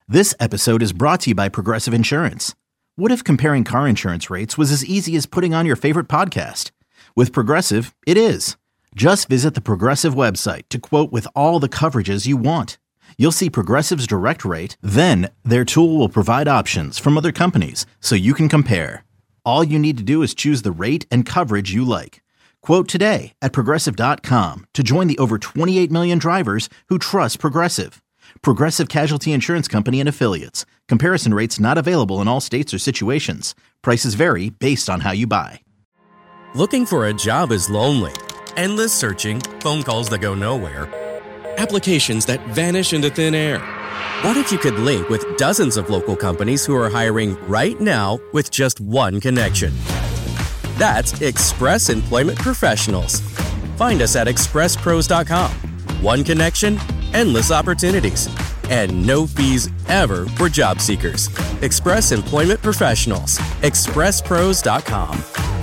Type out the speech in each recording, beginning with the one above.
This episode is brought to you by Progressive Insurance. What if comparing car insurance rates was as easy as putting on your favorite podcast? With Progressive, it is. Just visit the Progressive website to quote with all the coverages you want. You'll see Progressive's direct rate, then their tool will provide options from other companies so you can compare. All you need to do is choose the rate and coverage you like. Quote today at Progressive.com to join the over 28 million drivers who trust Progressive. Progressive Casualty Insurance Company and Affiliates. Comparison rates not available in all states or situations. Prices vary based on how you buy. Looking for a job is lonely. Endless searching, phone calls that go nowhere, applications that vanish into thin air. What if you could link with dozens of local companies who are hiring right now with just one connection? That's Express Employment Professionals. Find us at expresspros.com. One connection, endless opportunities, and no fees ever for job seekers. Express Employment Professionals. expresspros.com.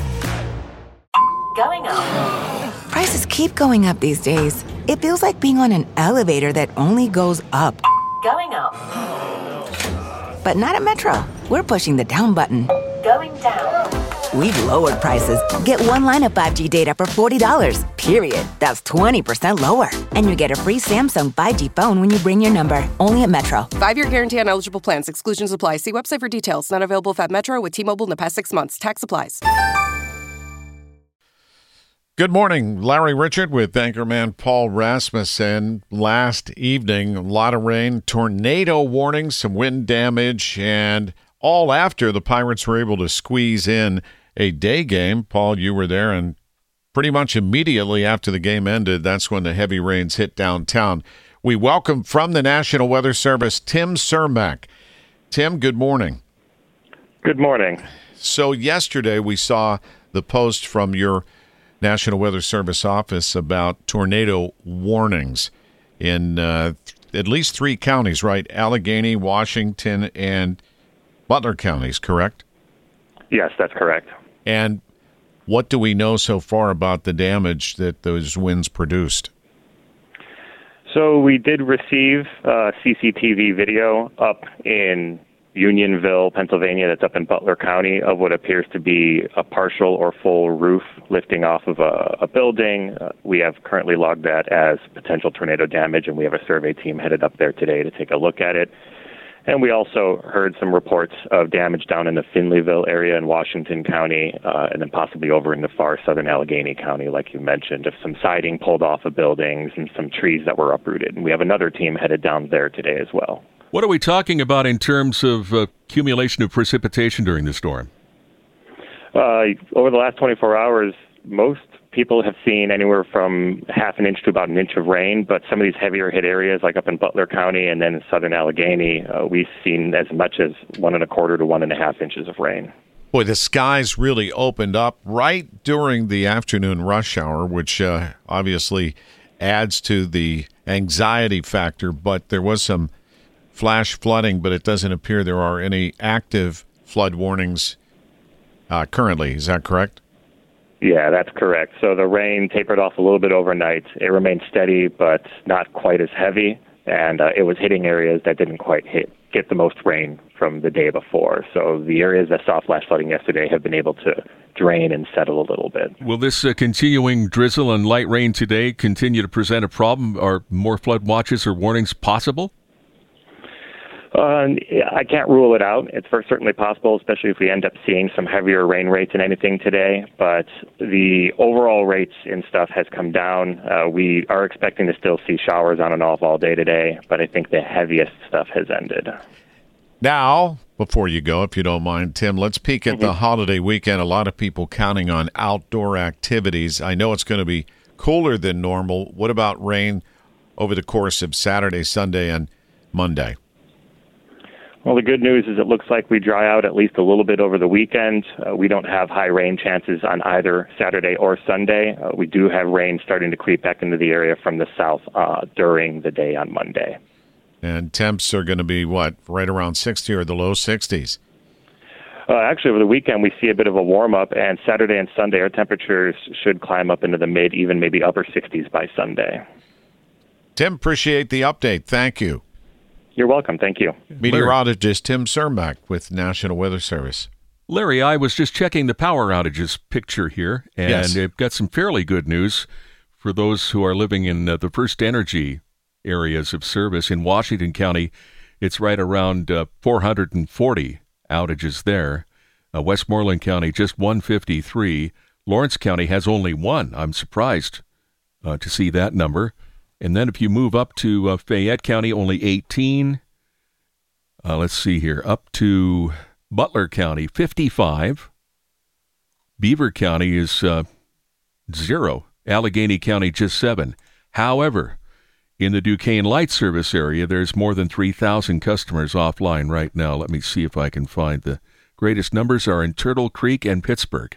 Going up. Prices keep going up these days. It feels like being on an elevator that only goes up. Going up. But not at Metro. We're pushing the down button. Going down. We've lowered prices. Get one line of 5G data for $40, period. That's 20% lower. And you get a free Samsung 5G phone when you bring your number. Only at Metro. 5-year guarantee on eligible plans. Exclusions apply. See website for details. Not available at Metro with T-Mobile in the past 6 months. Tax applies. Good morning. Larry Richard with anchorman Paul Rasmussen. Last evening, a lot of rain, tornado warnings, some wind damage, and all after the Pirates were able to squeeze in a day game. Paul, you were there, and pretty much immediately after the game ended, that's when the heavy rains hit downtown. We welcome from the National Weather Service, Tim Cermak. Tim, good morning. Good morning. So yesterday we saw the post from your National Weather Service office about tornado warnings in at least 3 counties, right? Allegheny, Washington, and Butler counties, correct? Yes, that's correct. And what do we know so far about the damage that those winds produced? So we did receive CCTV video up in Unionville, Pennsylvania, that's up in Butler County, of what appears to be a partial or full roof lifting off of a building. We have currently logged that as potential tornado damage, and we have a survey team headed up there today to take a look at it. And we also heard some reports of damage down in the Finleyville area in Washington County, and then possibly over in the far southern Allegheny County, like you mentioned, of some siding pulled off of buildings and some trees that were uprooted. And we have another team headed down there today as well. What are we talking about in terms of accumulation of precipitation during the storm? Over the last 24 hours, most people have seen anywhere from half an inch to about an inch of rain, but some of these heavier hit areas, like up in Butler County and then in southern Allegheny, we've seen as much as 1.25 to 1.5 inches of rain. Boy, the skies really opened up right during the afternoon rush hour, which obviously adds to the anxiety factor, but there was some flash flooding, but it doesn't appear there are any active flood warnings currently. Is that correct? Yeah, that's correct. So the rain tapered off a little bit overnight. It remained steady, but not quite as heavy, and it was hitting areas that didn't quite get the most rain from the day before. So the areas that saw flash flooding yesterday have been able to drain and settle a little bit. Will this continuing drizzle and light rain today continue to present a problem? Are more flood watches or warnings possible? I can't rule it out. It's certainly possible, especially if we end up seeing some heavier rain rates and anything today. But the overall rates and stuff has come down. We are expecting to still see showers on and off all day today, but I think the heaviest stuff has ended. Now, before you go, if you don't mind, Tim, let's peek at the holiday weekend. A lot of people counting on outdoor activities. I know it's going to be cooler than normal. What about rain over the course of Saturday, Sunday, and Monday? Well, the good news is it looks like we dry out at least a little bit over the weekend. We don't have high rain chances on either Saturday or Sunday. We do have rain starting to creep back into the area from the south during the day on Monday. And temps are going to be, what, right around 60 or the low 60s? Actually, over the weekend, we see a bit of a warm-up, and Saturday and Sunday, our temperatures should climb up into the mid, even maybe upper 60s by Sunday. Tim, appreciate the update. Thank you. You're welcome. Thank you. Meteorologist Tim Cermak with National Weather Service. Larry, I was just checking the power outages picture here, and Yes. I've got some fairly good news for those who are living in the First Energy areas of service in Washington County. It's right around 440 outages there. Westmoreland County, just 153. Lawrence County has only one. I'm surprised to see that number. And then if you move up to Fayette County, only 18. Let's see here. Up to Butler County, 55. Beaver County is 0. Allegheny County, just 7. However, in the Duquesne Light Service area, there's more than 3,000 customers offline right now. Let me see if I can find the greatest numbers are in Turtle Creek and Pittsburgh.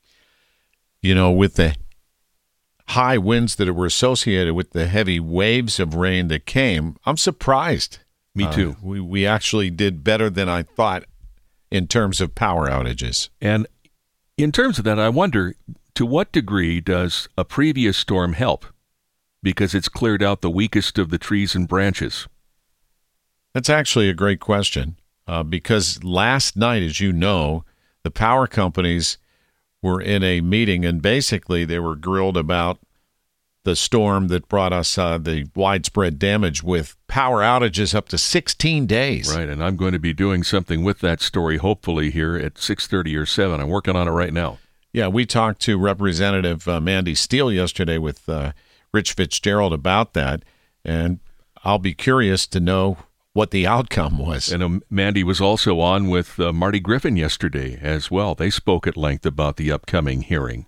You know, with the high winds that were associated with the heavy waves of rain that came, I'm surprised. Me too. We actually did better than I thought in terms of power outages. And in terms of that, I wonder, to what degree does a previous storm help? Because it's cleared out the weakest of the trees and branches. That's actually a great question, because last night, as you know, the power companies were in a meeting, and basically they were grilled about the storm that brought us the widespread damage with power outages up to 16 days. Right, and I'm going to be doing something with that story, hopefully, here at 6:30 or 7. I'm working on it right now. Yeah, we talked to Representative Mandy Steele yesterday with Rich Fitzgerald about that, and I'll be curious to know what the outcome was. And Mandy was also on with Marty Griffin yesterday as well. They spoke at length about the upcoming hearing.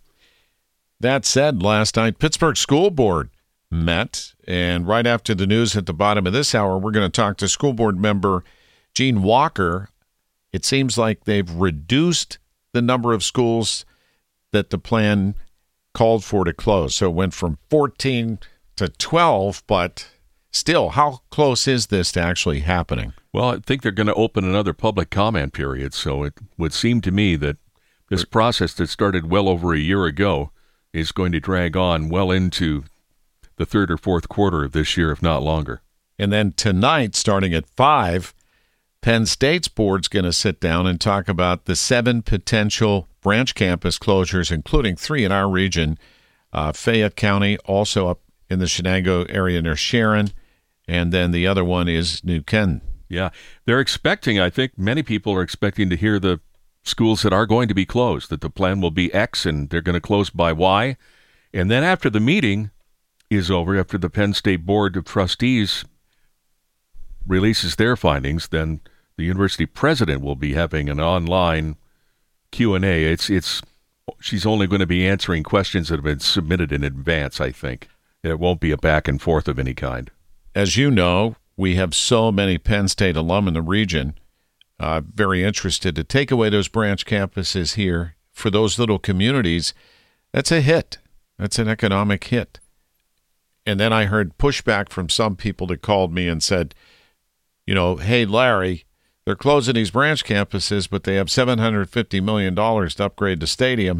That said, last night, Pittsburgh School Board met, and right after the news at the bottom of this hour, we're going to talk to school board member Gene Walker. It seems like they've reduced the number of schools that the plan called for to close. So it went from 14 to 12, but still, how close is this to actually happening? Well, I think they're going to open another public comment period, so it would seem to me that this process that started well over a year ago is going to drag on well into the third or fourth quarter of this year, if not longer. And then tonight, starting at 5, Penn State's board's going to sit down and talk about the 7 potential branch campus closures, including 3 in our region. Fayette County, also up in the Shenango area near Sharon, and then the other one is New Canton. Yeah, they're expecting, I think many people are expecting to hear the schools that are going to be closed, that the plan will be X and they're going to close by Y. And then after the meeting is over, after the Penn State Board of Trustees releases their findings, then the university president will be having an online Q&A. She's only going to be answering questions that have been submitted in advance, I think. It won't be a back and forth of any kind. As you know, we have so many Penn State alum in the region very interested to take away those branch campuses here for those little communities. That's a hit. That's an economic hit. And then I heard pushback from some people that called me and said, you know, hey, Larry, they're closing these branch campuses, but they have $750 million to upgrade the stadium.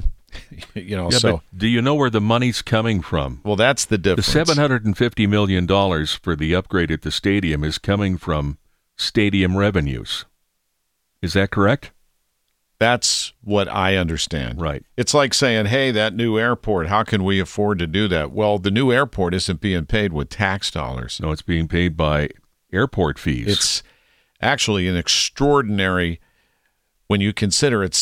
But do you know where the money's coming from? Well, that's the difference. The $750 million for the upgrade at the stadium is coming from stadium revenues. Is that correct? That's what I understand. Right. It's like saying, hey, that new airport, how can we afford to do that? Well, the new airport isn't being paid with tax dollars. No, it's being paid by airport fees. It's actually an extraordinary, when you consider it's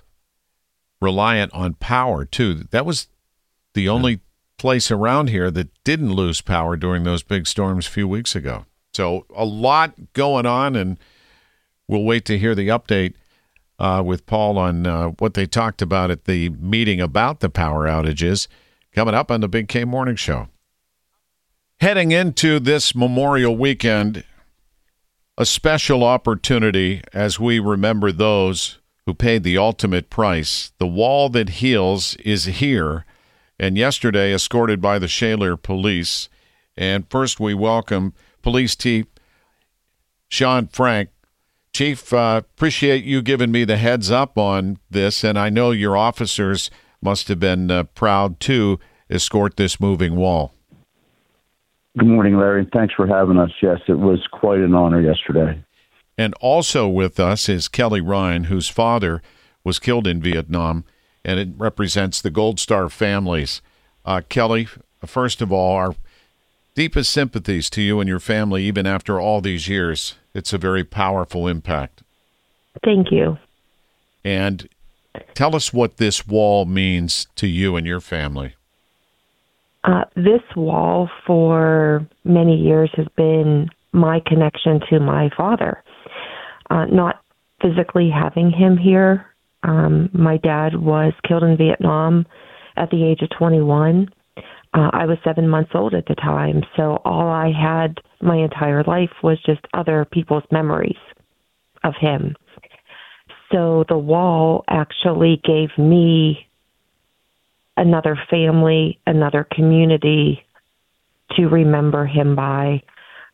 self-reliant on power, too. That was the only place around here that didn't lose power during those big storms a few weeks ago. So a lot going on, and we'll wait to hear the update with Paul on what they talked about at the meeting about the power outages coming up on the Big K Morning Show. Heading into this Memorial Weekend, a special opportunity as we remember those who paid the ultimate price. The Wall That Heals is here, and yesterday escorted by the Shaler Police. And first we welcome Police Chief Sean Frank. Chief, appreciate you giving me the heads up on this, and I know your officers must have been proud to escort this moving wall. Good morning, Larry. Thanks for having us. Yes, it was quite an honor yesterday. And also with us is Kelly Ryan, whose father was killed in Vietnam, and it represents the Gold Star families. Kelly, first of all, our deepest sympathies to you and your family, even after all these years. It's a very powerful impact. Thank you. And tell us what this wall means to you and your family. This wall for many years has been my connection to my father. Not physically having him here. My dad was killed in Vietnam at the age of 21. I was 7 months old at the time, so all I had my entire life was just other people's memories of him. So the wall actually gave me another family, another community to remember him by.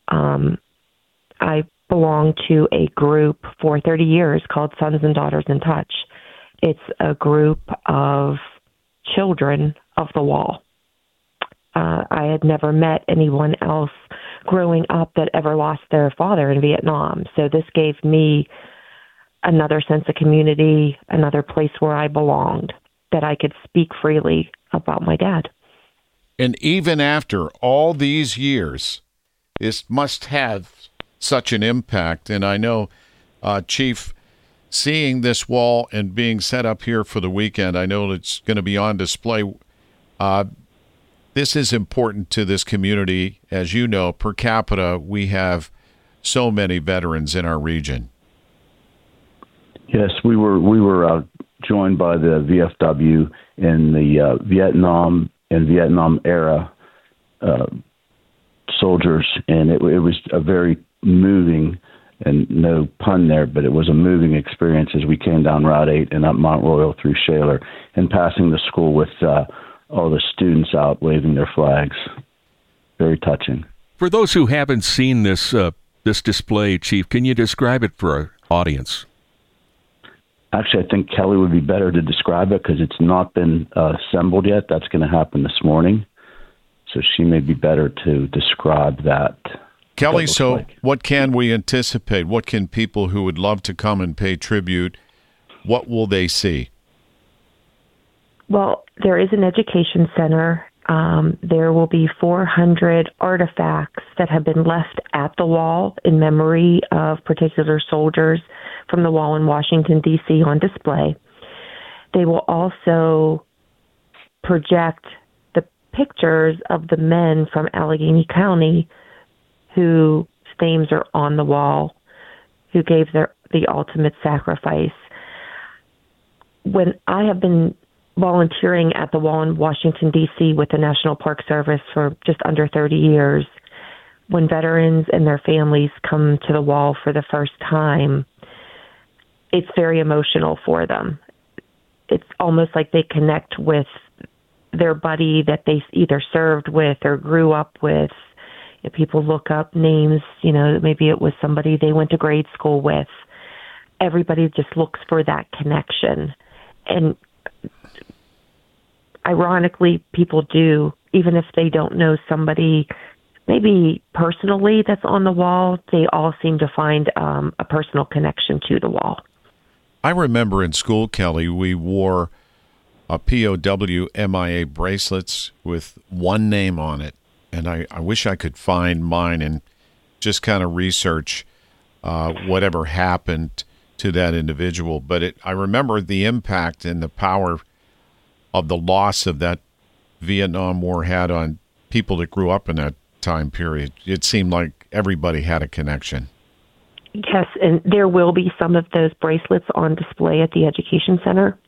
I belonged to a group for 30 years called Sons and Daughters in Touch. It's a group of children of the wall. I had never met anyone else growing up that ever lost their father in Vietnam. So this gave me another sense of community, another place where I belonged, that I could speak freely about my dad. And even after all these years, this must have such an impact. And I know, Chief, seeing this wall and being set up here for the weekend, I know it's going to be on display. This is important to this community. As you know, per capita, we have so many veterans in our region. Yes, we were joined by the VFW in the Vietnam and Vietnam era soldiers, and it was a very moving, and no pun there, but it was a moving experience as we came down Route 8 and up Mount Royal through Shaler and passing the school with all the students out waving their flags. Very touching. For those who haven't seen this display, Chief, can you describe it for our audience? Actually, I think Kelly would be better to describe it because it's not been assembled yet. That's going to happen this morning. So she may be better to describe that. Kelly, so what can we anticipate? What can people who would love to come and pay tribute, what will they see? Well, there is an education center. There will be 400 artifacts that have been left at the wall in memory of particular soldiers from the wall in Washington, D.C. on display. They will also project the pictures of the men from Allegheny County whose names are on the wall, who gave the ultimate sacrifice. When I have been volunteering at the wall in Washington, D.C. with the National Park Service for just under 30 years, when veterans and their families come to the wall for the first time, it's very emotional for them. It's almost like they connect with their buddy that they either served with or grew up with. If people look up names, maybe it was somebody they went to grade school with. Everybody just looks for that connection. And ironically, people do, even if they don't know somebody maybe personally that's on the wall, they all seem to find a personal connection to the wall. I remember in school, Kelly, we wore a POW MIA bracelets with one name on it. And I wish I could find mine and just kind of research whatever happened to that individual. But I remember the impact and the power of the loss of that Vietnam War had on people that grew up in that time period. It seemed like everybody had a connection. Yes, and there will be some of those bracelets on display at the Education Center.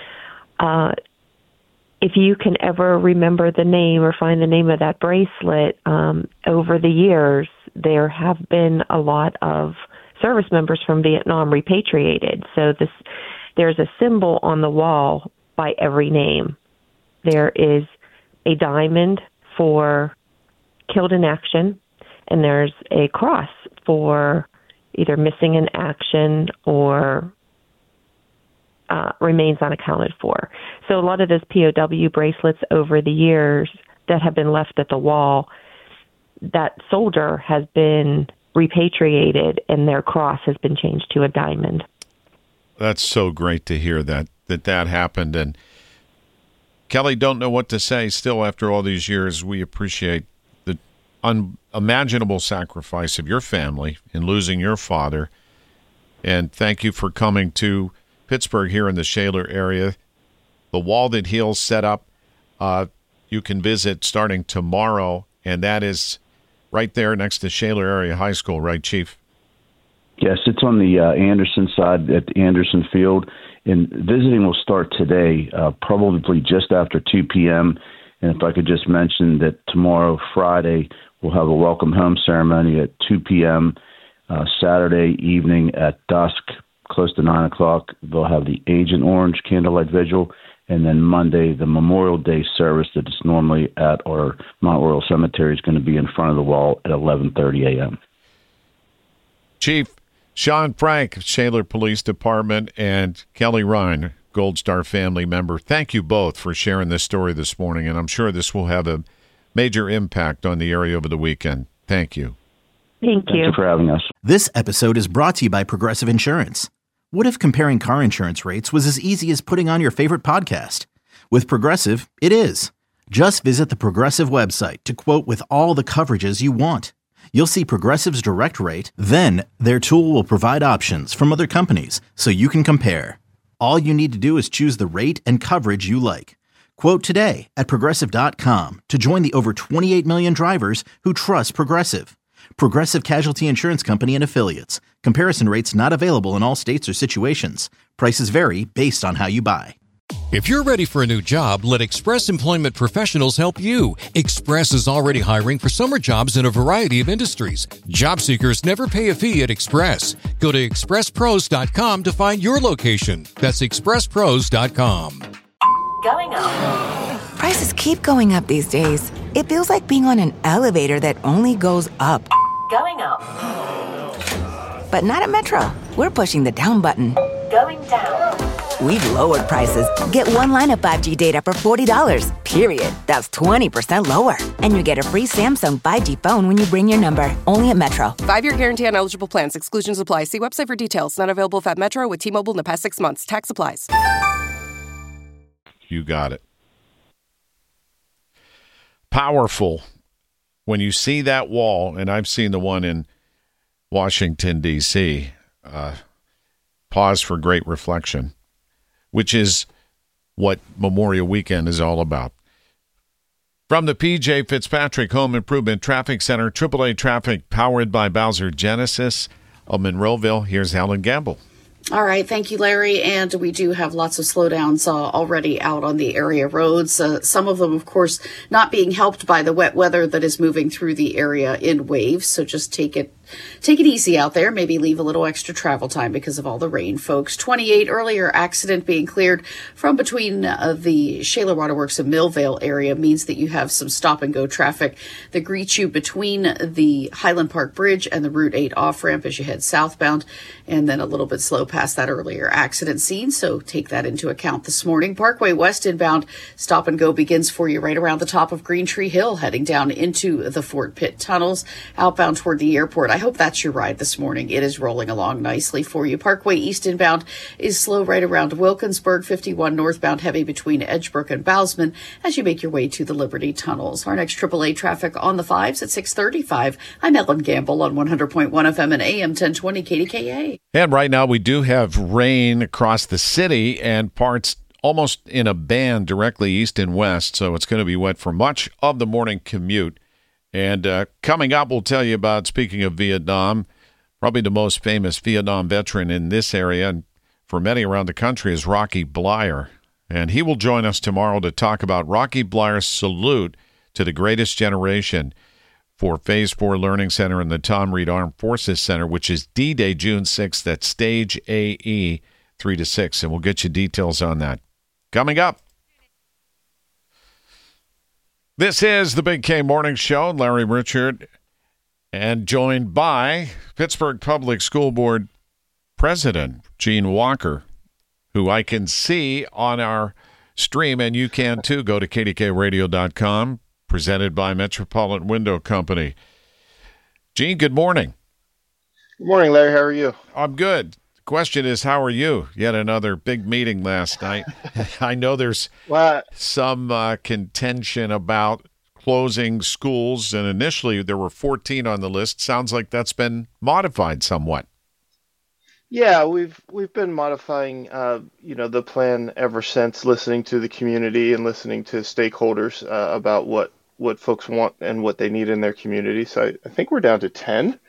If you can ever remember the name or find the name of that bracelet, over the years, there have been a lot of service members from Vietnam repatriated. So there's a symbol on the wall by every name. There is a diamond for killed in action, and there's a cross for either missing in action or remains unaccounted for. So a lot of those POW bracelets over the years that have been left at the wall that soldier has been repatriated and their cross has been changed to a diamond. That's so great to hear that happened. And Kelly, don't know what to say still after all these years. We appreciate the unimaginable sacrifice of your family in losing your father. And thank you for coming to Pittsburgh here in the Shaler area. The Wall That Heals set up. You can visit starting tomorrow, and that is right there next to Shaler Area High School, right, Chief? Yes, it's on the Anderson side at Anderson Field, and visiting will start today, probably just after 2 p.m. And if I could just mention that tomorrow, Friday, we'll have a welcome home ceremony at 2 p.m. Saturday evening at dusk, close to 9 o'clock. They'll have the Agent Orange candlelight vigil, and then Monday, the Memorial Day service that is normally at our Mount Royal Cemetery is going to be in front of the wall at 11:30 a.m. Chief Sean Frank, Shaler Police Department, and Kelly Ryan, Gold Star family member, thank you both for sharing this story this morning, and I'm sure this will have a major impact on the area over the weekend. Thank you. Thank you. Thank you for having us. This episode is brought to you by Progressive Insurance. What if comparing car insurance rates was as easy as putting on your favorite podcast? With Progressive, it is. Just visit the Progressive website to quote with all the coverages you want. You'll see Progressive's direct rate, then their tool will provide options from other companies so you can compare. All you need to do is choose the rate and coverage you like. Quote today at Progressive.com to join the over 28 million drivers who trust Progressive. Progressive Casualty Insurance Company and Affiliates. Comparison rates not available in all states or situations. Prices vary based on how you buy. If you're ready for a new job, let Express Employment Professionals help you. Express is already hiring for summer jobs in a variety of industries. Job seekers never pay a fee at Express. Go to expresspros.com to find your location. That's expresspros.com. Going up. Prices keep going up these days. It feels like being on an elevator that only goes up. Going up. But not at Metro. We're pushing the down button. Going down. We've lowered prices. Get one line of 5G data for $40, period. That's 20% lower. And you get a free Samsung 5G phone when you bring your number. Only at Metro. 5-year guarantee on eligible plans. Exclusions apply. See website for details. Not available at Metro with T-Mobile in the past 6 months. Tax applies. You got it. Powerful. When you see that wall, and I've seen the one in Washington, D.C., pause for great reflection, which is what Memorial Weekend is all about. From the P.J. Fitzpatrick Home Improvement Traffic Center, AAA Traffic powered by Bowser Genesis of Monroeville, here's Helen Gamble. All right. Thank you, Larry. And we do have lots of slowdowns already out on the area roads. Some of them, of course, not being helped by the wet weather that is moving through the area in waves. So just take it easy out there. Maybe leave a little extra travel time because of all the rain, folks. 28 earlier accident being cleared from between the Shaler Waterworks and Millvale area means that you have some stop and go traffic that greets you between the Highland Park Bridge and the Route 8 off ramp as you head southbound, and then a little bit slow past that earlier accident scene. So take that into account this morning. Parkway West inbound stop and go begins for you right around the top of Green Tree Hill, heading down into the Fort Pitt tunnels, outbound toward the airport. I hope that's your ride this morning. It is rolling along nicely for you. Parkway East inbound is slow right around Wilkinsburg, 51 northbound heavy between Edgebrook and Bousman as you make your way to the Liberty tunnels. Our next AAA traffic on the 5s at 6:35. I'm Ellen Gamble on 100.1 FM and AM 1020 KDKA. And right now we do have rain across the city and parts almost in a band directly east and west, so it's going to be wet for much of the morning commute. And coming up, we'll tell you about, speaking of Vietnam, probably the most famous Vietnam veteran in this area and for many around the country is Rocky Bleier. And he will join us tomorrow to talk about Rocky Bleier's salute to the greatest generation for Phase 4 Learning Center and the Tom Reed Armed Forces Center, which is D-Day, June 6th at Stage AE, 3 to 6. And we'll get you details on that. Coming up. This is the Big K Morning Show. Larry Richert, and joined by Pittsburgh Public School Board President Gene Walker, who I can see on our stream, and you can too. Go to kdkradio.com, presented by Metropolitan Window Company. Gene, good morning. Good morning, Larry. How are you? I'm good. The question is, how are you? Yet another big meeting last night. I know there's some contention about closing schools, and initially there were 14 on the list. Sounds like that's been modified somewhat. Yeah, we've been modifying, the plan ever since, listening to the community and listening to stakeholders about what folks want and what they need in their community. So I think we're down to 10.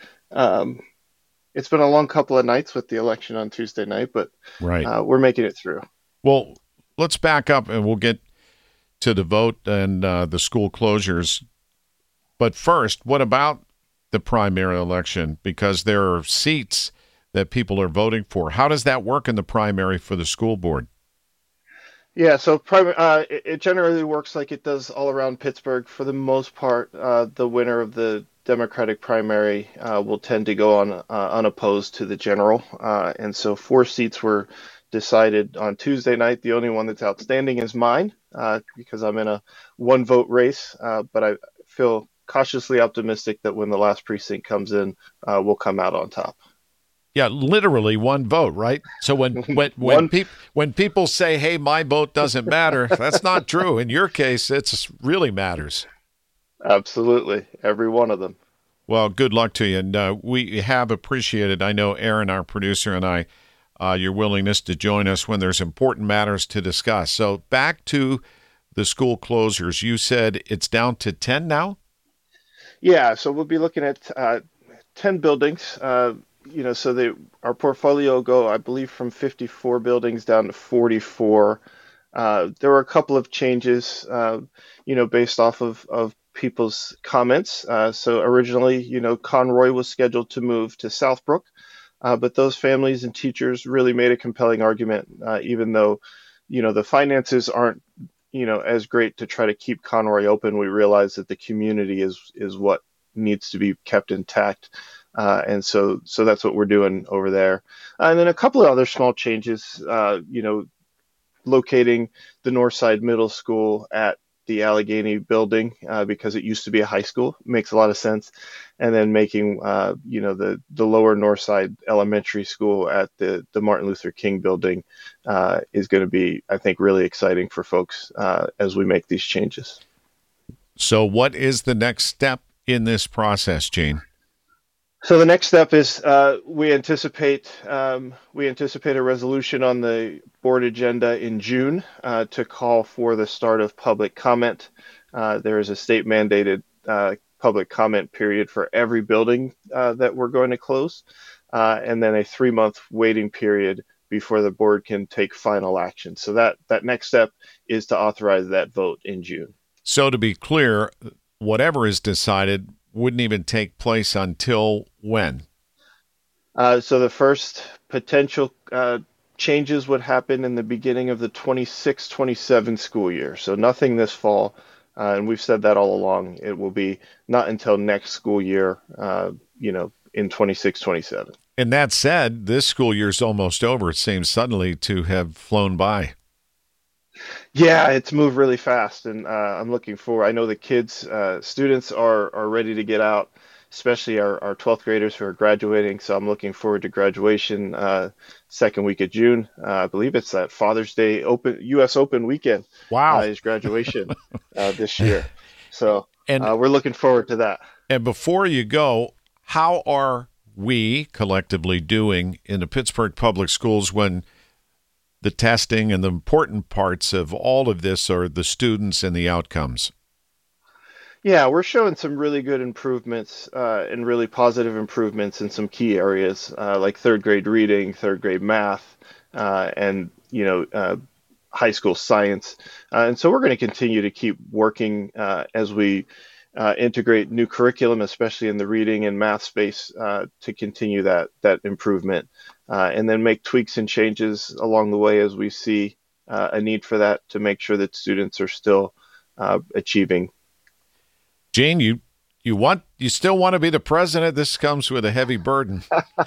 It's been a long couple of nights with the election on Tuesday night, but we're making it through. Well, let's back up and we'll get to the vote and the school closures. But first, what about the primary election? Because there are seats that people are voting for. How does that work in the primary for the school board? Yeah, so it generally works like it does all around Pittsburgh. For the most part, the winner of the Democratic primary will tend to go on unopposed to the general. And so 4 seats were decided on Tuesday night. The only one that's outstanding is mine because I'm in a 1-vote race. But I feel cautiously optimistic that when the last precinct comes in, we'll come out on top. Yeah, literally 1 vote, right? So when people say, "Hey, my vote doesn't matter," that's not true. In your case, it really matters. Absolutely, every one of them. Well, good luck to you, and we have appreciated. I know Aaron, our producer, and I, your willingness to join us when there's important matters to discuss. So back to the school closures. You said it's down to 10 now? Yeah, so we'll be looking at 10 buildings. So our portfolio will go, I believe, from 54 buildings down to 44. There were a couple of changes, based off of people's comments. So originally, Conroy was scheduled to move to Southbrook, but those families and teachers really made a compelling argument, even though, the finances aren't, as great to try to keep Conroy open. We realize that the community is what needs to be kept intact. And so that's what we're doing over there. And then a couple of other small changes, locating the Northside Middle School at the Allegheny building because it used to be a high school. Makes a lot of sense. And then making, the lower Northside Elementary School at the Martin Luther King building is going to be, I think, really exciting for folks as we make these changes. So what is the next step in this process, Gene? So the next step is we anticipate a resolution on the board agenda in June to call for the start of public comment. There is a state mandated public comment period for every building that we're going to close, and then a 3-month waiting period before the board can take final action. So that next step is to authorize that vote in June. So to be clear, whatever is decided wouldn't even take place until when? So the first potential changes would happen in the beginning of the 26-27 school year. So nothing this fall. And we've said that all along. It will be not until next school year, in 26-27. And that said, this school year's almost over. It seems suddenly to have flown by. Yeah, it's moved really fast, and I'm looking forward. I know the kids, students are ready to get out, especially our 12th graders who are graduating. So I'm looking forward to graduation second week of June. I believe it's that Father's Day U.S. Open weekend. Wow, is graduation this year. So we're looking forward to that. And before you go, how are we collectively doing in the Pittsburgh Public Schools when the testing and the important parts of all of this are the students and the outcomes? Yeah, we're showing some really good improvements and really positive improvements in some key areas like 3rd grade reading, 3rd grade math, and high school science. And so we're going to continue to keep working as we integrate new curriculum, especially in the reading and math space, to continue that improvement. And then make tweaks and changes along the way as we see a need for that to make sure that students are still achieving. Gene, you still want to be the president? This comes with a heavy burden.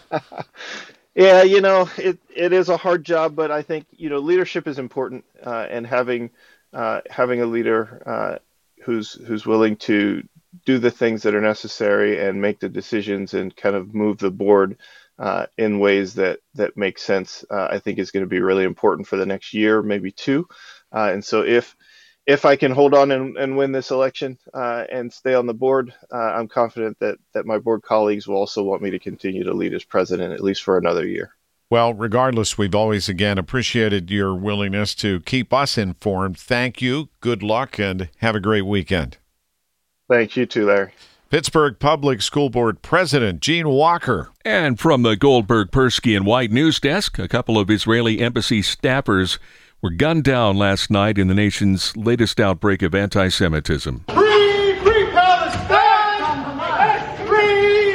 Yeah, it is a hard job, but I think leadership is important, and having a leader who's willing to do the things that are necessary and make the decisions and kind of move the board in ways that make sense, I think is going to be really important for the next year, maybe two. And so if I can hold on and win this election and stay on the board, I'm confident that my board colleagues will also want me to continue to lead as president, at least for another year. Well, regardless, we've always, again, appreciated your willingness to keep us informed. Thank you. Good luck, and have a great weekend. Thanks. You too, Larry. Pittsburgh Public School Board President Gene Walker. And from the Goldberg, Persky, and White news desk, a couple of Israeli embassy staffers were gunned down last night in the nation's latest outbreak of anti-Semitism. Free Palestine! Free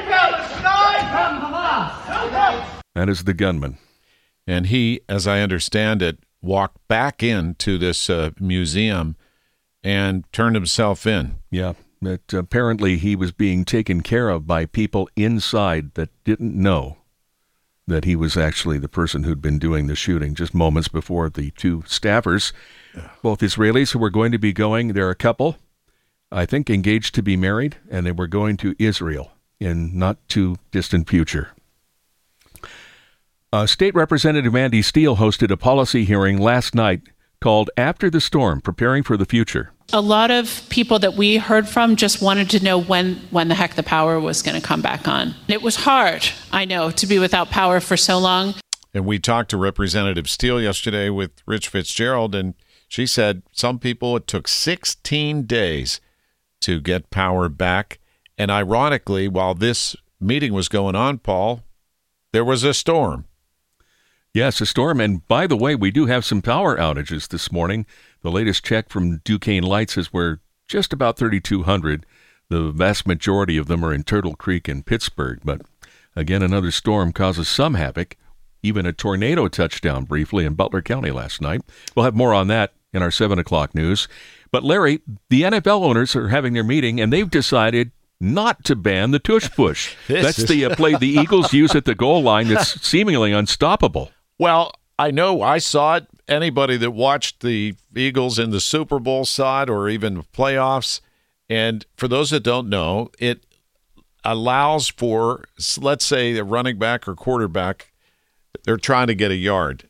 Palestine! That is the gunman. And he, as I understand it, walked back into this museum and turned himself in. Yeah, but apparently he was being taken care of by people inside that didn't know that he was actually the person who'd been doing the shooting just moments before the two staffers, both Israelis who were going to be going, they're a couple, I think engaged to be married, and they were going to Israel in not too distant future. State Representative Andy Steele hosted a policy hearing last night called After the Storm, Preparing for the Future. A lot of people that we heard from just wanted to know when the heck the power was going to come back on. It was hard, I know, to be without power for so long. And we talked to Representative Steele yesterday with Rich Fitzgerald, and she said some people, it took 16 days to get power back. And ironically, while this meeting was going on, Paul, there was a storm. Yes, a storm. And by the way, we do have some power outages this morning. The latest check from Duquesne Lights is we're just about 3,200. The vast majority of them are in Turtle Creek and Pittsburgh. But again, another storm causes some havoc. Even a tornado touchdown briefly in Butler County last night. We'll have more on that in our 7 o'clock news. But Larry, the NFL owners are having their meeting, and they've decided not to ban the tush push. That's the play the Eagles use at the goal line that's seemingly unstoppable. Well, I know I saw it. Anybody that watched the Eagles in the Super Bowl saw it, or even the playoffs. And for those that don't know, it allows for, let's say, a running back or quarterback, they're trying to get a yard.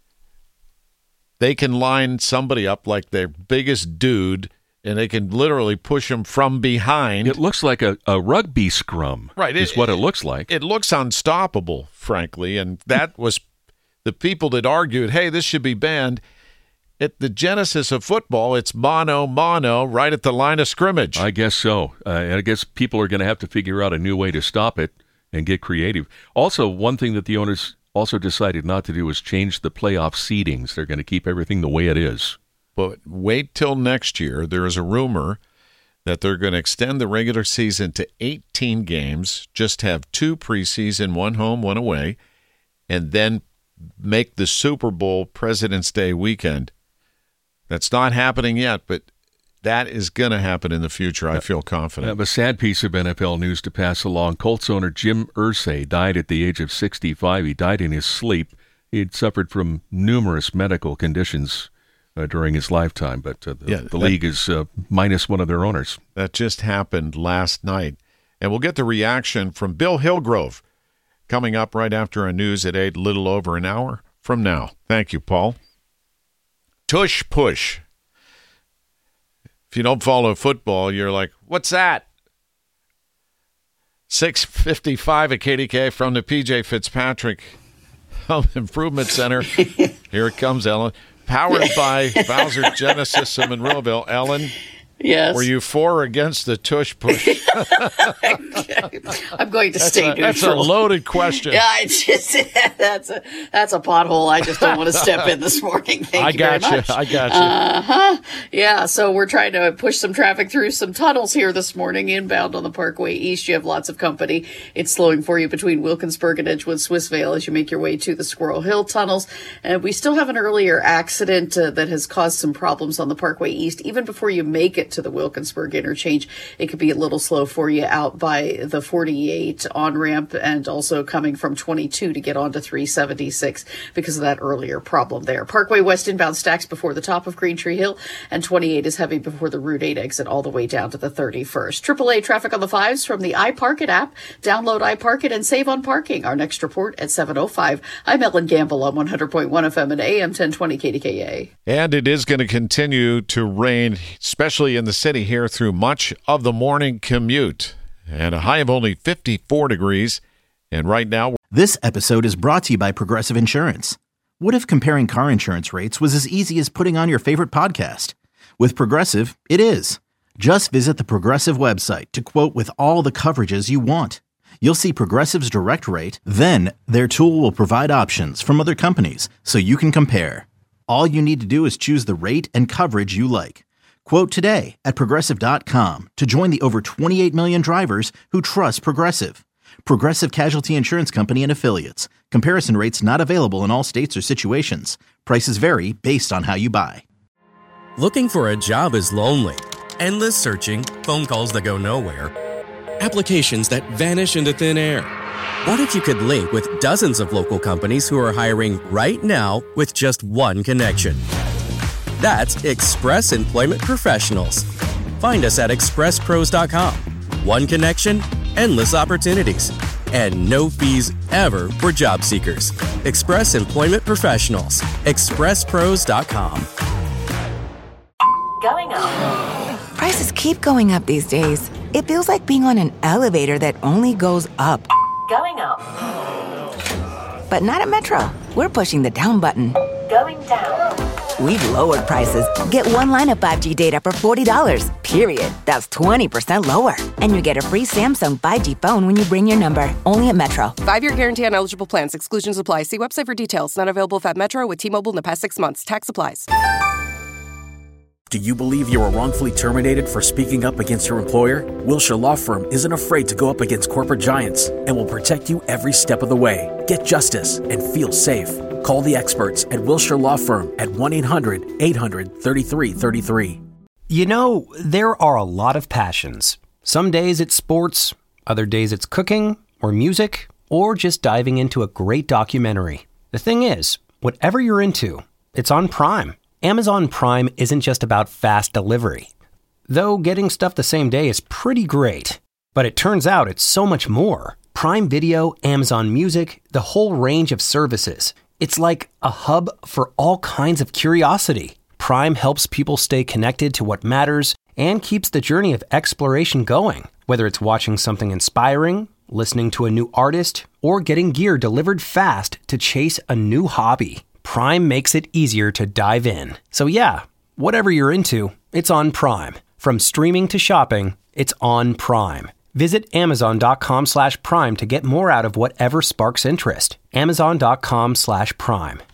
They can line somebody up like their biggest dude, and they can literally push them from behind. It looks like a rugby scrum, right? Is what it looks like. It looks unstoppable, frankly, and that was the people that argued, hey, this should be banned. At the genesis of football, it's mano right at the line of scrimmage. I guess so. And I guess people are going to have to figure out a new way to stop it and get creative. Also, one thing that the owners also decided not to do was change the playoff seedings. They're going to keep everything the way it is. But wait till next year. There is a rumor that they're going to extend the regular season to 18 games, just have 2 preseason, 1 home, 1 away, and then make the Super Bowl President's Day weekend. That's not happening yet, but that is going to happen in the future. I feel confident. I have a sad piece of NFL news to pass along. Colts owner Jim Irsay died at the age of 65. He died in his sleep. He had suffered from numerous medical conditions during his lifetime, but the league is minus one of their owners. That just happened last night. And we'll get the reaction from Bill Hillgrove coming up right after our news at 8, a little over an hour from now. Thank you, Paul. Tush push. If you don't follow football, you're like, what's that? 6:55 at KDK from the PJ Fitzpatrick Home Improvement Center. Here it comes, Ellen. Powered by Bowser Genesis of Monroeville. Ellen, yes. Were you for or against the tush push? I'm going to stay neutral. That's a loaded question. Yeah, that's a pothole I just don't want to step in this morning. Thank you very much. I got you. Yeah, so we're trying to push some traffic through some tunnels here this morning, inbound on the Parkway East. You have lots of company. It's slowing for you between Wilkinsburg and Edgewood Swissvale as you make your way to the Squirrel Hill tunnels. And we still have an earlier accident that has caused some problems on the Parkway East, even before you make it get to the Wilkinsburg interchange. It could be a little slow for you out by the 48 on-ramp and also coming from 22 to get onto 376 because of that earlier problem there. Parkway West inbound stacks before the top of Green Tree Hill, and 28 is heavy before the Route 8 exit all the way down to the 31st. AAA traffic on the 5s from the iParkit app. Download iParkit and save on parking. Our next report at 7:05. I'm Ellen Gamble on 100.1 FM and AM 1020 KDKA. And it is going to continue to rain, especially in the city here, through much of the morning commute. And a high of only 54 degrees. And right now... This episode is brought to you by Progressive Insurance. What if comparing car insurance rates was as easy as putting on your favorite podcast? With Progressive, it is. Just visit the Progressive website to quote with all the coverages you want. You'll see Progressive's direct rate, then their tool will provide options from other companies so you can compare. All you need to do is choose the rate and coverage you like. Quote today at Progressive.com to join the over 28 million drivers who trust Progressive. Progressive Casualty Insurance Company and Affiliates. Comparison rates not available in all states or situations. Prices vary based on how you buy. Looking for a job is lonely. Endless searching, phone calls that go nowhere, applications that vanish into thin air. What if you could link with dozens of local companies who are hiring right now with just one connection? That's Express Employment Professionals. Find us at expresspros.com. One connection, endless opportunities, and no fees ever for job seekers. Express Employment Professionals. expresspros.com. Going up. Prices keep going up these days. It feels like being on an elevator that only goes up. Going up. But not at Metro. We're pushing the down button. Going down. We've lowered prices. Get one line of 5G data for $40, period. That's 20% lower. And you get a free Samsung 5G phone when you bring your number. Only at Metro. 5-year guarantee on eligible plans. Exclusions apply. See website for details. Not available if at Metro with T-Mobile in the past 6 months. Tax applies. Do you believe you were wrongfully terminated for speaking up against your employer? Wilshire Law Firm isn't afraid to go up against corporate giants and will protect you every step of the way. Get justice and feel safe. Call the experts at Wilshire Law Firm at 1-800-800-3333. You know, there are a lot of passions. Some days it's sports, other days it's cooking or music, or just diving into a great documentary. The thing is, whatever you're into, it's on Prime. Amazon Prime isn't just about fast delivery. Though getting stuff the same day is pretty great. But it turns out it's so much more. Prime Video, Amazon Music, the whole range of services. It's like a hub for all kinds of curiosity. Prime helps people stay connected to what matters and keeps the journey of exploration going. Whether it's watching something inspiring, listening to a new artist, or getting gear delivered fast to chase a new hobby. Prime makes it easier to dive in. So yeah, whatever you're into, it's on Prime. From streaming to shopping, it's on Prime. Visit Amazon.com/Prime to get more out of whatever sparks interest. Amazon.com/Prime.